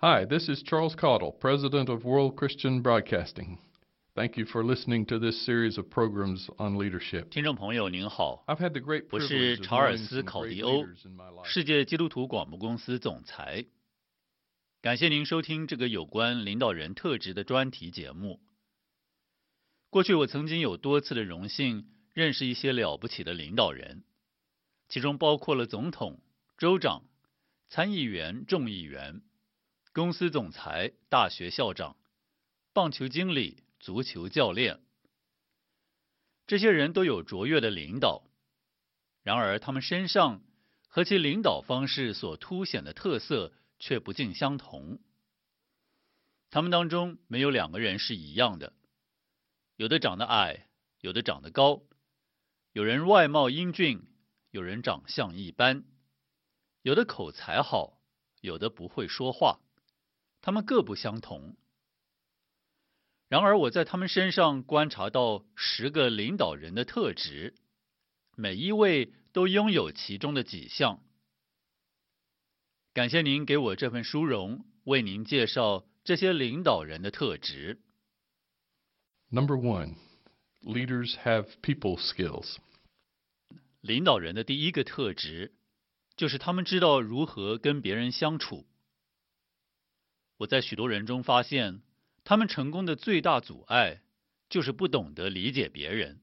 Hi, this is Charles Caudle, President of World Christian Broadcasting. Thank you for listening to this series of programs on leadership. 听众朋友您好， I've had the great 我 privilege 是 of 查尔 knowing 斯 some 考 great 迪欧， leaders in my life. 世界基督徒广播公司总裁。感谢您收听这个有关领导人特质的专题节目。过去我曾经有多次的荣幸认识一些了不起的领导人，其中包括了总统、州长、参议员、众议员、公司总裁、大学校长、棒球经理、足球教练。这些人都有卓越的领导，然而他们身上和其领导方式所凸显的特色却不尽相同。他们当中没有两个人是一样的，有的长得矮，有的长得高，有人外貌英俊，有人长相一般，有的口才好，有的不会说话，他们各不相同。然而我在他们身上观察到10个领导人的特质，每一位都拥有其中的几项。感谢您给我这份殊荣，为您介绍这些领导人的特质。 Number 1, leaders have people skills. 领导人的第一个特质，就是他们知道如何跟别人相处。我在许多人中发现，他们成功的最大阻碍，就是不懂得理解别人。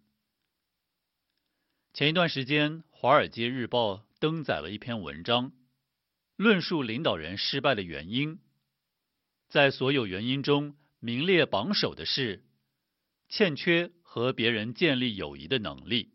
前一段时间，《华尔街日报》登载了一篇文章，论述领导人失败的原因。在所有原因中，名列榜首的是欠缺和别人建立友谊的能力。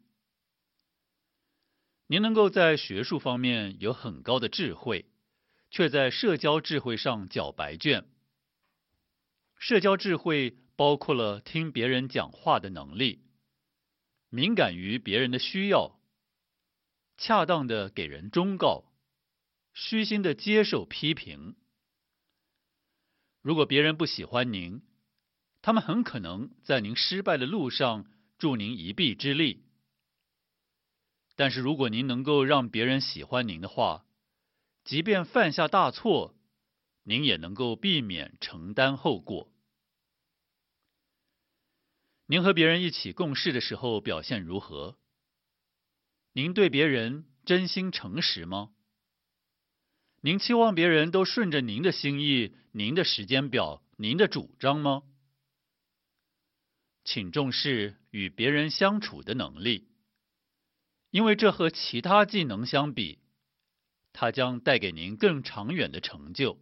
您能够在学术方面有很高的智慧，却在社交智慧上缴白卷。社交智慧包括了听别人讲话的能力，敏感于别人的需要，恰当的给人忠告，虚心的接受批评。如果别人不喜欢您，他们很可能在您失败的路上助您一臂之力。但是如果您能够让别人喜欢您的话，即便犯下大错，您也能够避免承担后果。您和别人一起共事的时候表现如何？您对别人真心诚实吗？您期望别人都顺着您的心意、您的时间表、您的主张吗？请重视与别人相处的能力，因为这和其他技能相比，它将带给您更长远的成就。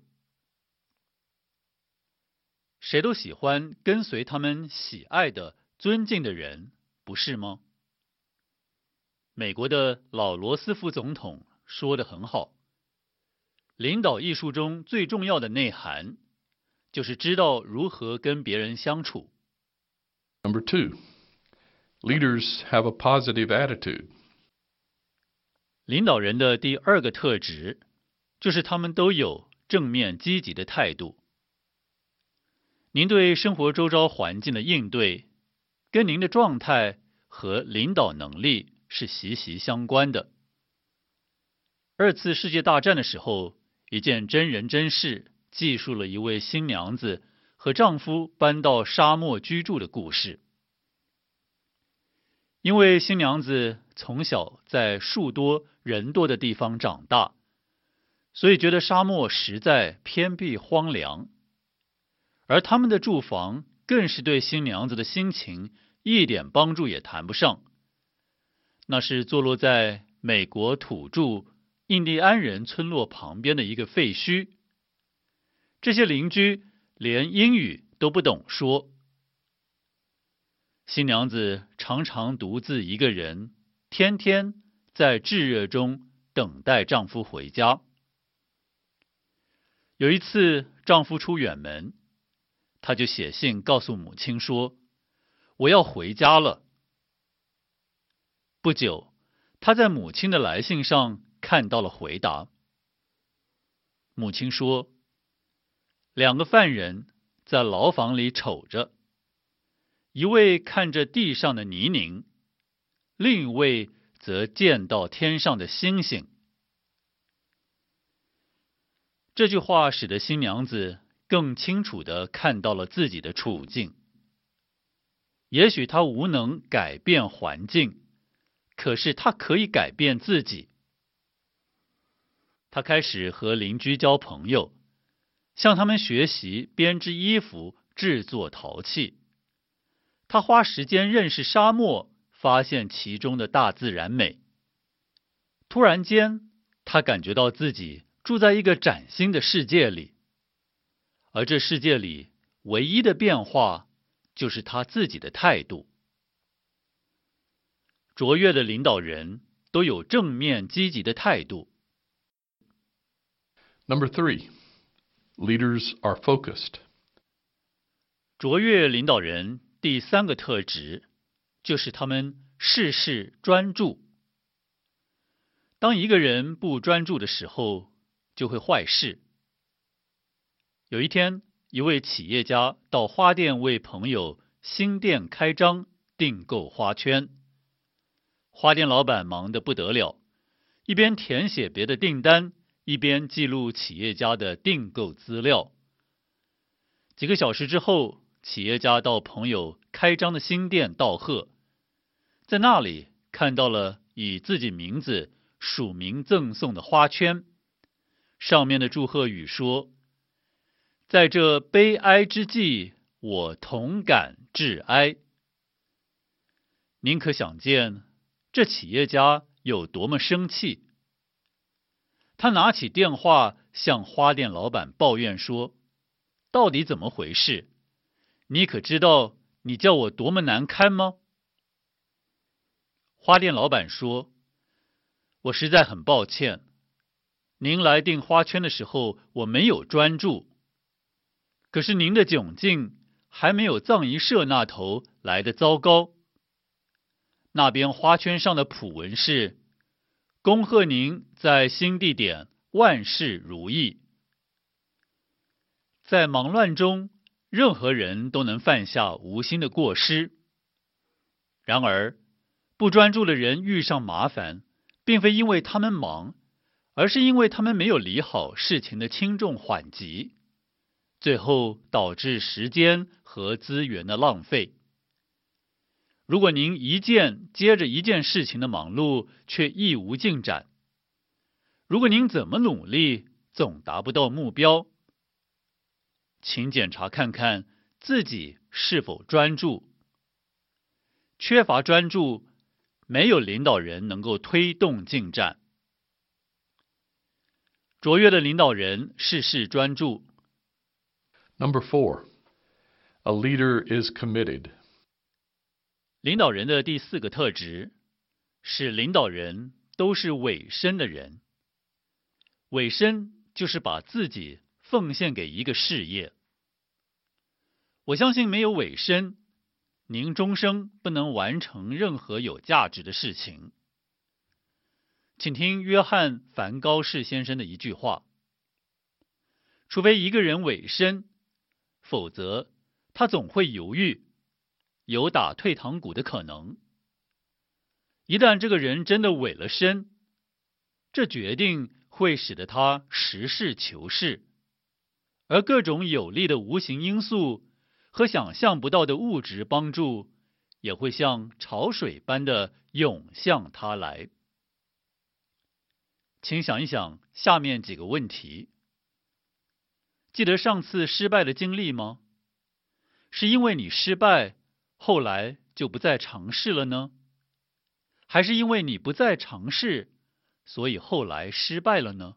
谁都喜欢跟随他们喜爱的、尊敬的人，不是吗？美国的老罗斯福总统说得很好，领导艺术中最重要的内涵，就是知道如何跟别人相处。 Number 2, leaders have a positive attitude. 领导人的第二个特质，就是他们都有正面积极的态度。您对生活周遭环境的应对，跟您的状态和领导能力是息息相关的。2次世界大战的时候，一件真人真事记述了一位新娘子和丈夫搬到沙漠居住的故事。因为新娘子从小在树多人多的地方长大，所以觉得沙漠实在偏僻荒凉，而他们的住房更是对新娘子的心情一点帮助也谈不上。那是坐落在美国土著印第安人村落旁边的一个废墟，这些邻居连英语都不懂说。新娘子常常独自一个人，天天在炙热中等待丈夫回家。有一次，丈夫出远门，她就写信告诉母亲说：“我要回家了。”不久，她在母亲的来信上看到了回答。母亲说：“2个犯人在牢房里瞅着，一位看着地上的泥泞，另一位则见到天上的星星。” 这句话使得新娘子更清楚地看到了自己的处境。也许她无能改变环境，可是她可以改变自己。她开始和邻居交朋友，向他们学习编织衣服、制作陶器。她花时间认识沙漠，发现其中的大自然美。突然间，她感觉到自己住在一个崭新的世界里，而这世界里唯一的变化就是她自己的态度。卓越的领导人都有正面积极的态度。 Number 3, leaders are focused. 卓越领导人第3个特质就是他们事事专注。当一个人不专注的时候，就会坏事。有一天，一位企业家到花店为朋友新店开张订购花圈。花店老板忙得不得了，一边填写别的订单，一边记录企业家的订购资料。几个小时之后，企业家到朋友开张的新店道贺，在那里看到了以自己名字署名赠送的花圈，上面的祝贺语说：在这悲哀之际，我同感致哀。您可想见这企业家有多么生气。他拿起电话向花店老板抱怨说：到底怎么回事？你可知道你叫我多么难堪吗？花店老板说：我实在很抱歉，您来订花圈的时候我没有专注，可是您的窘境还没有葬仪社那头来得糟糕。那边花圈上的谱文是：恭贺您在新地点万事如意。在忙乱中，任何人都能犯下无心的过失。然而，不专注的人遇上麻烦，并非因为他们忙，而是因为他们没有理好事情的轻重缓急，最后导致时间和资源的浪费。如果您一件接着一件事情的忙碌，却一无进展；如果您怎么努力，总达不到目标，请检查看看自己是否专注。缺乏专注，没有领导人能够推动进展。卓越的领导人事事专注。 Number 4, a leader is committed. 领导人的第4个特质是领导人都是委身的人。委身就是把自己奉献给一个事业。我相信没有委身，您终生不能完成任何有价值的事情。请听约翰·梵高士先生的一句话：除非一个人委身，否则他总会犹豫，有打退堂鼓的可能。一旦这个人真的委了身，这决定会使得他实事求是，而各种有利的无形因素和想象不到的物质帮助也会像潮水般的涌向他来。请想一想下面几个问题。记得上次失败的经历吗？是因为你失败，后来就不再尝试了呢？还是因为你不再尝试，所以后来失败了呢？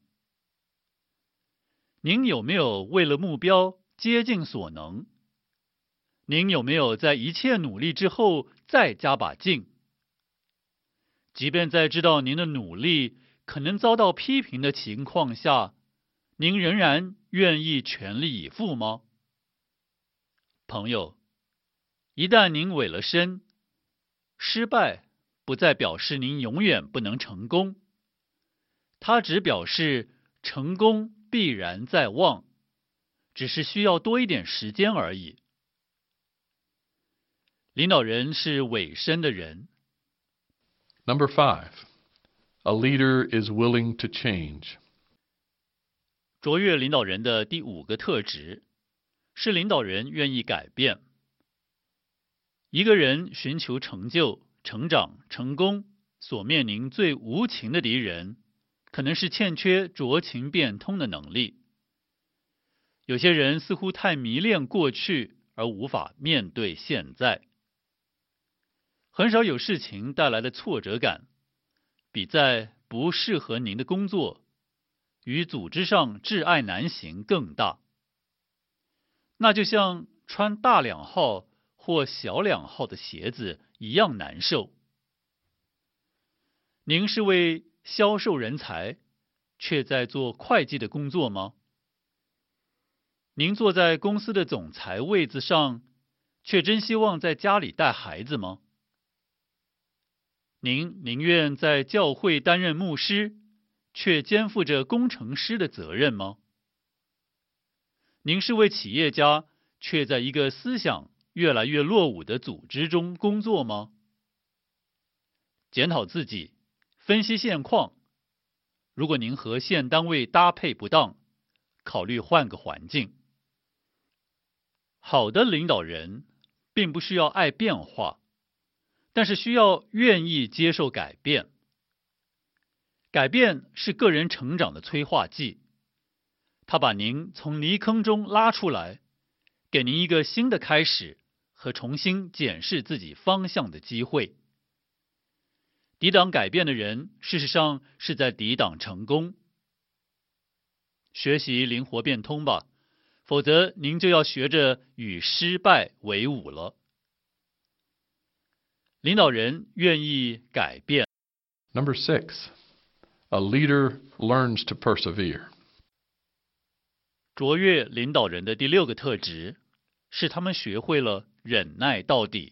您有没有为了目标竭尽所能？您有没有在一切努力之后再加把劲？即便在知道您的努力可能遭到批评的情况下，您仍然愿意全力以赴吗？朋友，一旦您委了身，失败不再表示您永远不能成功，它只表示成功必然在望，只是需要多一点时间而已。领导人是委身的人。 Number 5, a leader is willing to change. 卓越领导人的第5个特质是领导人愿意改变。一个人寻求成就、成长、成功所面临最无情的敌人，可能是欠缺酌情变通的能力。有些人似乎太迷恋过去，而无法面对现在。很少有事情带来的挫折感，比在不适合您的工作与组织上挚爱难行更大。那就像穿大2号或小2号的鞋子一样难受。您是位销售人才，却在做会计的工作吗？您坐在公司的总裁位子上，却真希望在家里带孩子吗？您宁愿在教会担任牧师，却肩负着工程师的责任吗？您是位企业家，却在一个思想越来越落伍的组织中工作吗？检讨自己，分析现况。如果您和现单位搭配不当，考虑换个环境。好的领导人并不需要爱变化，但是需要愿意接受改变。改变是个人成长的催化剂，它把您从泥坑中拉出来，给您一个新的开始和重新检视自己方向的机会。抵挡改变的人，事实上是在抵挡成功。学习灵活变通吧，否则您就要学着与失败为伍了。领导人愿意改变。 Number 6, a leader learns to persevere. 卓越领导人的第6个特质是他们学会了忍耐到底。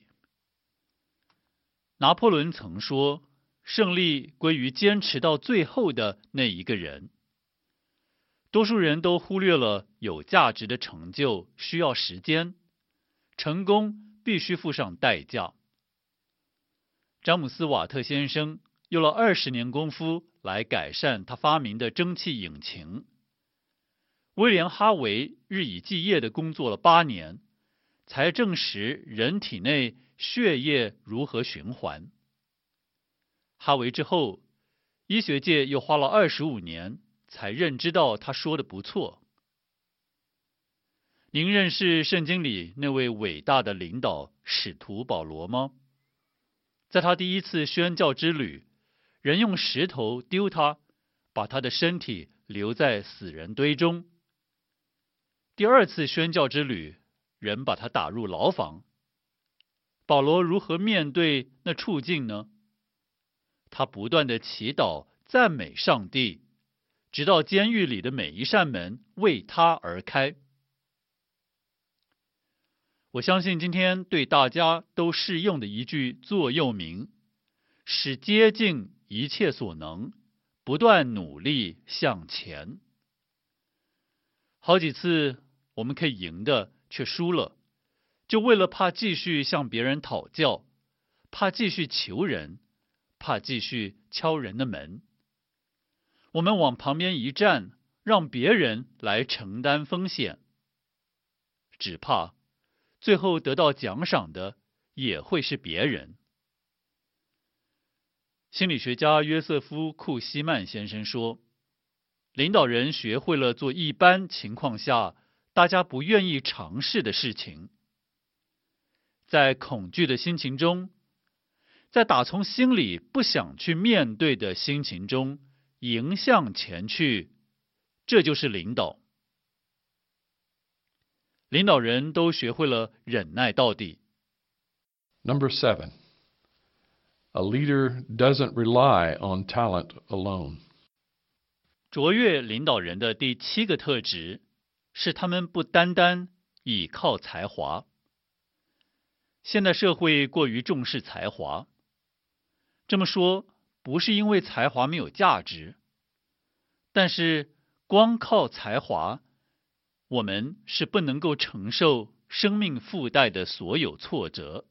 拿破仑曾说，胜利归于坚持到最后的那一个人。多数人都忽略了有价值的成就需要时间，成功必须付上代价。詹姆斯·瓦特先生用了20年功夫来改善他发明的蒸汽引擎。威廉·哈维日以继夜地工作了8年，才证实人体内血液如何循环。哈维之后，医学界又花了25年才认知到他说的不错。您认识圣经里那位伟大的领导使徒保罗吗？在他第一次宣教之旅，人用石头丢他，把他的身体留在死人堆中。第2次宣教之旅，人把他打入牢房。保罗如何面对那处境呢？他不断地祈祷、赞美上帝，直到监狱里的每一扇门为他而开。我相信今天对大家都适用的一句座右铭，是竭尽一切所能，不断努力向前。好几次我们可以赢的，却输了，就为了怕继续向别人讨教，怕继续求人，怕继续敲人的门。我们往旁边一站，让别人来承担风险，只怕最后得到奖赏的也会是别人。心理学家约瑟夫·库希曼先生说，领导人学会了做一般情况下大家不愿意尝试的事情。在恐惧的心情中，在打从心里不想去面对的心情中迎向前去，这就是领导。领导人都学会了忍耐到底。 Number 7, a leader doesn't rely on talent alone. 卓越领导人的第7个特质是他们不单单倚靠才华。现代社会过于重视才华，这么说不是因为才华没有价值，但是光靠才华，我们是不能够承受生命附带的所有挫折。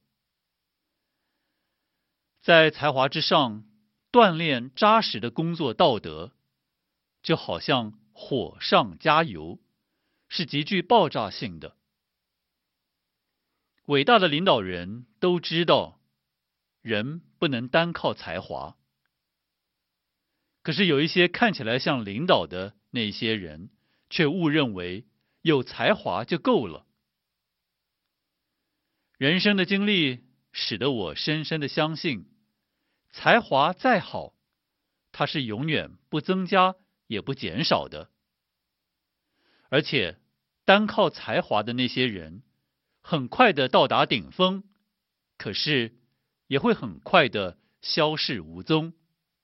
在才华之上锻炼扎实的工作道德，就好像火上加油，是极具爆炸性的。伟大的领导人都知道，人不能单靠才华。可是有一些看起来像领导的那些人，却误认为有才华就够了。人生的经历使得我深深的相信，才华再好，它是永远不增加也不减少的。而且单靠才华的那些人，很快的到达顶峰，可是也会很快的消逝无踪。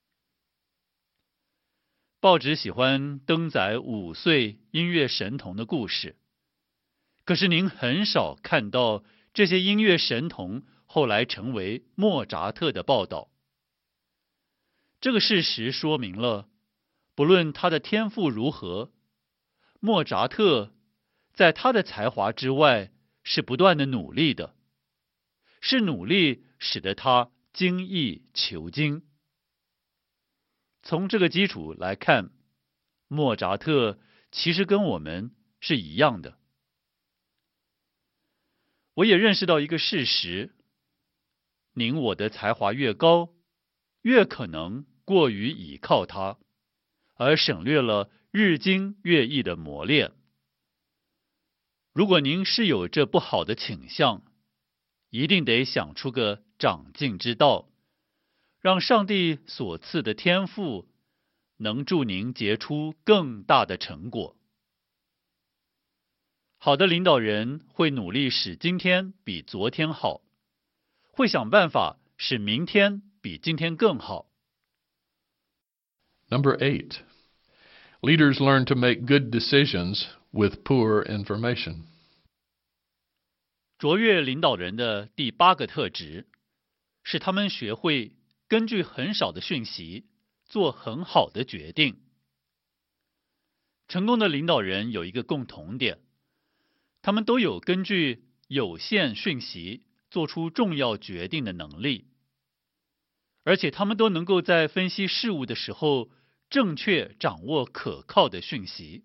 报纸喜欢登载5岁音乐神童的故事，可是您很少看到这些音乐神童后来成为莫扎特的报道。这个事实说明了，不论他的天赋如何，莫扎特在他的才华之外是不断的努力的，是努力使得他精益求精。从这个基础来看，莫扎特其实跟我们是一样的。我也认识到一个事实，您我的才华越高，越可能过于倚靠它，而省略了日精月异的磨练。如果您是有这不好的倾向，一定得想出个长进之道，让上帝所赐的天赋能助您结出更大的成果。好的领导人会努力使今天比昨天好，会想办法使明天比今天更好。 Number 8. Leaders learn to make good decisions with poor information. 卓越领导人的第8个特质是他们学会根据很少的讯息做很好的决定。成功的领导人有一个共同点，他们都有根据有限讯息做出重要决定的能力，而且他们都能够在分析事物的时候正确掌握可靠的讯息。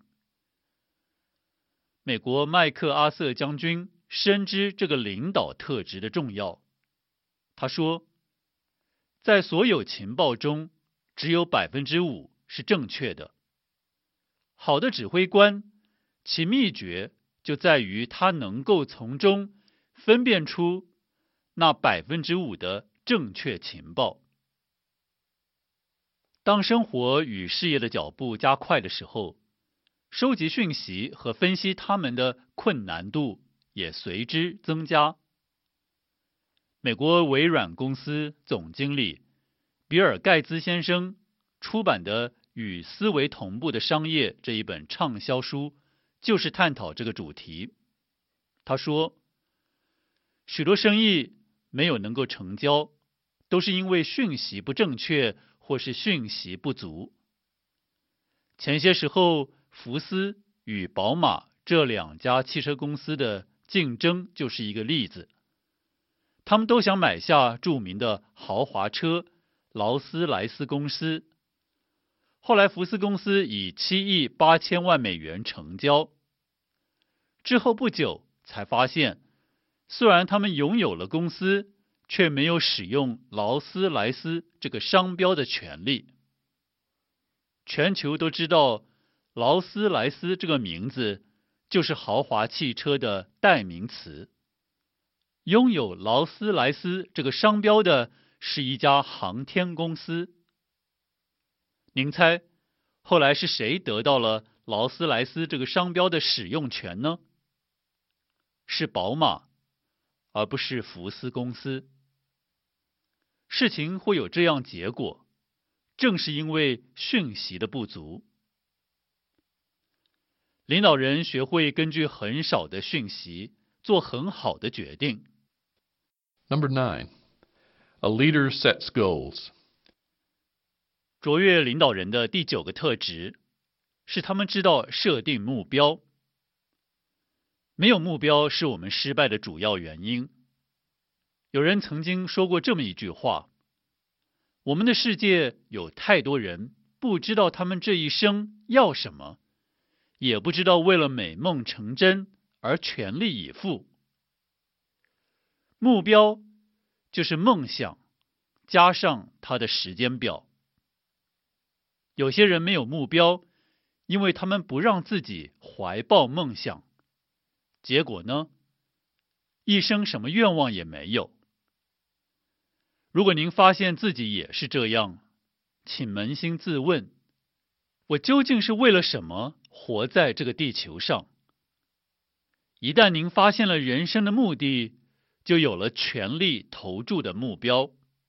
美国麦克阿瑟将军深知这个领导特质的重要。他说，在所有情报中，只有 5% 是正确的。好的指挥官，其秘诀就在于他能够从中分辨出那 5% 的正确情报。当生活与事业的脚步加快的时候，收集讯息和分析它们的困难度也随之增加。美国微软公司总经理比尔·盖茨先生出版的《与思维同步的商业》这一本畅销书，就是探讨这个主题。他说，许多生意没有能够成交，都是因为讯息不正确或是讯息不足。前些时候，福斯与宝马这2家汽车公司的竞争就是一个例子。他们都想买下著名的豪华车劳斯莱斯公司。后来福斯公司以7亿8千万美元成交。之后不久才发现，虽然他们拥有了公司，却没有使用劳斯莱斯这个商标的权利。全球都知道劳斯莱斯这个名字就是豪华汽车的代名词。拥有劳斯莱斯这个商标的是一家航天公司。您猜，后来是谁得到了劳斯莱斯这个商标的使用权呢？是宝马，而不是福斯公司。事情会有这样结果，正是因为讯息的不足。领导人学会根据很少的讯息做很好的决定。 Number 9. A leader sets goals. 卓越领导人的第9个特质是他们知道设定目标。没有目标是我们失败的主要原因。有人曾经说过这么一句话：我们的世界有太多人不知道他们这一生要什么， 也不知道为了美梦成真而全力以赴。目标就是梦想加上他的时间表。有些人没有目标，因为他们不让自己怀抱梦想，结果呢，一生什么愿望也没有。如果您发现自己也是这样，请扪心自问，我究竟是为了什么活在这个地球上？一旦您发现了人生的目的，就有了全力投注的目标。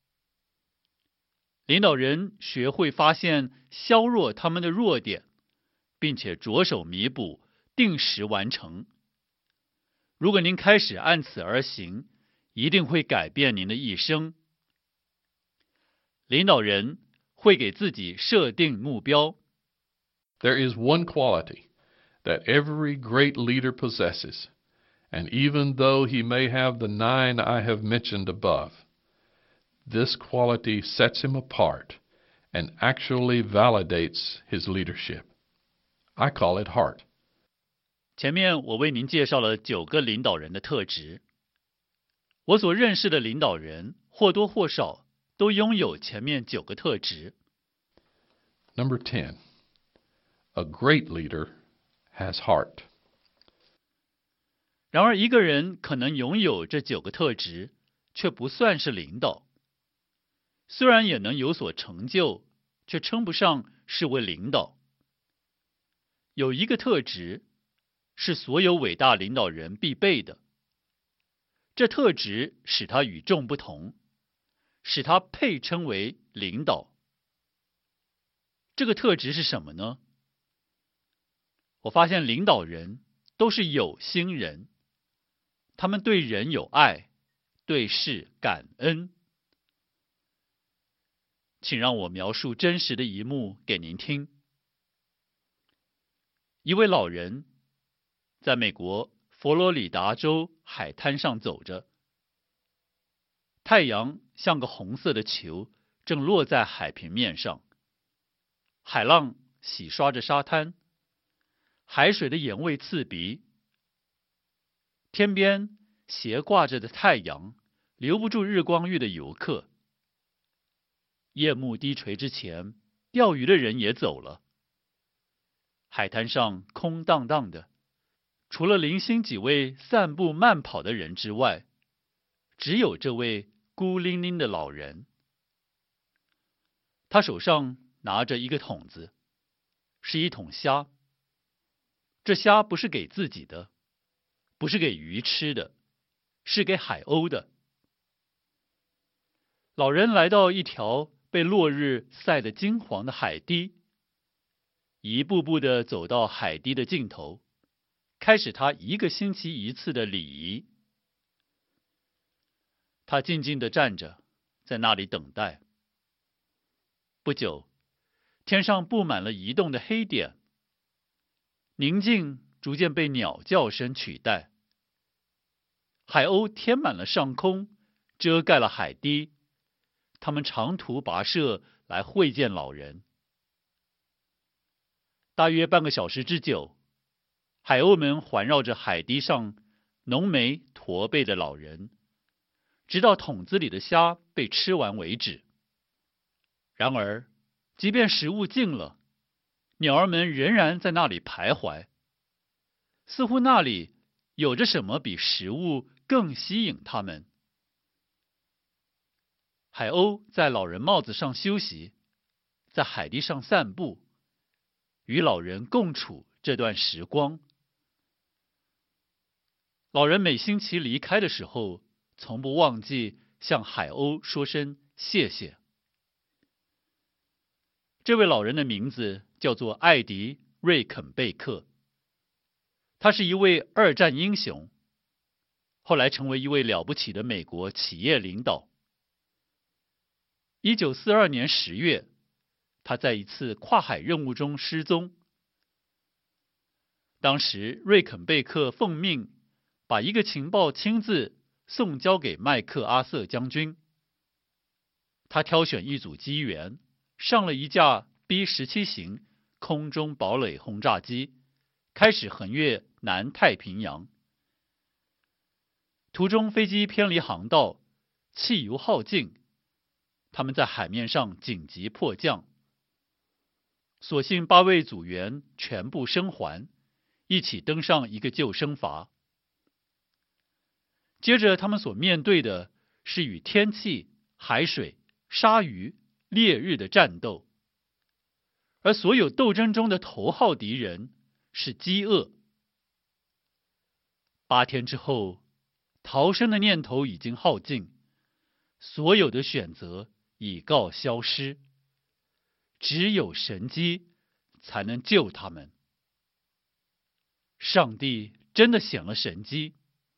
领导人学会发现、削弱他们的弱点，并且着手弥补，定时完成。如果您开始按此而行，一定会改变您的一生。领导人会给自己设定目标。 There is one quality that every great leader possesses, and even though he may have the 9 I have mentioned above, this quality sets him apart and actually validates his leadership. I call it heart. 前面我为您介绍了9个领导人的特质。我所认识的领导人或多或少都拥有前面9个特质。 Number 10. A great leader has heart. 然而一个人可能拥有这9个特质，却不算是领导。虽然也能有所成就，却称不上是位领导。有一个特质是所有伟大领导人必备的，这特质使他与众不同，使他配称为领导。这个特质是什么呢？我发现领导人都是有心人，他们对人有爱，对事感恩。请让我描述真实的一幕给您听。一位老人在美国佛罗里达州海滩上走着，太阳像个红色的球，正落在海平面上，海浪洗刷着沙滩，海水的盐味刺鼻。天边斜挂着的太阳，留不住日光浴的游客。夜幕低垂之前，钓鱼的人也走了。海滩上空荡荡的，除了零星几位散步慢跑的人之外，只有这位孤零零的老人。他手上拿着一个桶子，是一桶虾。这虾不是给自己的，不是给鱼吃的，是给海鸥的。老人来到一条被落日晒得金黄的海堤，一步步地走到海堤的尽头，开始他1个星期一次的礼仪。他静静地站着，在那里等待。不久，天上布满了移动的黑点，宁静逐渐被鸟叫声取代。海鸥填满了上空，遮盖了海堤，他们长途跋涉来会见老人。大约半个小时之久，海鸥们环绕着海堤上浓眉驼背的老人，直到桶子里的虾被吃完为止。然而，即便食物尽了，鸟儿们仍然在那里徘徊，似乎那里有着什么比食物更吸引它们。海鸥在老人帽子上休息，在海堤上散步，与老人共处这段时光。老人每星期离开的时候，从不忘记向海鸥说声谢谢。这位老人的名字叫做艾迪·瑞肯贝克，他是一位2战英雄，后来成为一位了不起的美国企业领导。1942年10月，他在一次跨海任务中失踪。当时，瑞肯贝克奉命把一个情报亲自送交给麦克阿瑟将军。他挑选一组机员，上了一架 B-17型空中堡垒轰炸机， 开始横越南太平洋。途中飞机偏离航道，汽油耗尽，他们在海面上紧急迫降。所幸8位组员全部生还，一起登上一个救生筏。接着他们所面对的是与天气、海水、鲨鱼、烈日的战斗，而所有斗争中的头号敌人是饥饿。8天之后，逃生的念头已经耗尽，所有的选择已告消失，只有神迹才能救他们。上帝真的显了神迹。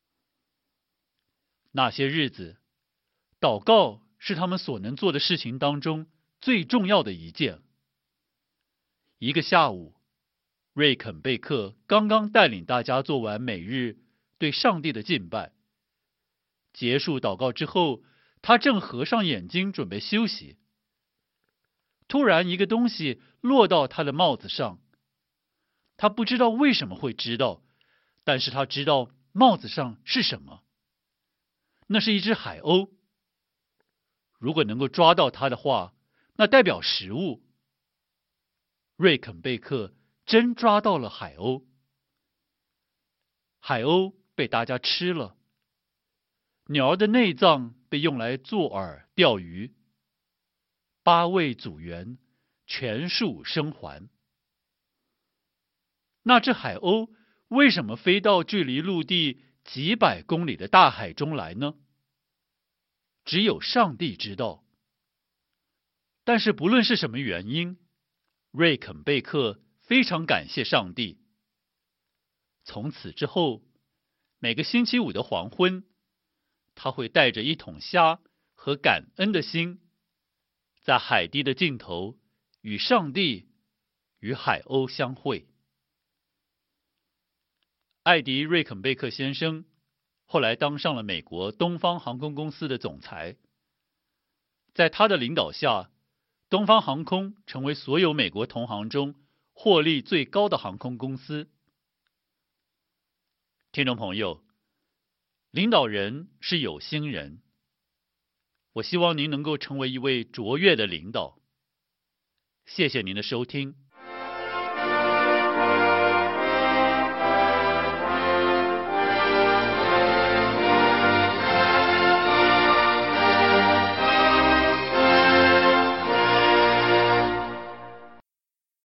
那些日子，祷告是他们所能做的事情当中最重要的一件。一个下午，瑞肯贝克刚刚带领大家做完每日对上帝的敬拜。结束祷告之后，他正合上眼睛准备休息。突然，一个东西落到他的帽子上。他不知道为什么会知道，但是他知道帽子上是什么。那是一只海鸥。如果能够抓到它的话，那代表食物。瑞肯贝克真抓到了海鸥。海鸥被大家吃了。鸟儿的内脏被用来做饵钓鱼。8位组员全数生还。那只海鸥为什么飞到距离陆地几百公里的大海中来呢？只有上帝知道。但是不论是什么原因，瑞肯贝克非常感谢上帝。从此之后，每个星期五的黄昏，他会带着一桶虾和感恩的心，在海堤的尽头与上帝与海鸥相会。艾迪·瑞肯贝克先生后来当上了美国东方航空公司的总裁。在他的领导下，东方航空成为所有美国同行中获利最高的航空公司。听众朋友，领导人是有心人。我希望您能够成为一位卓越的领导。谢谢您的收听。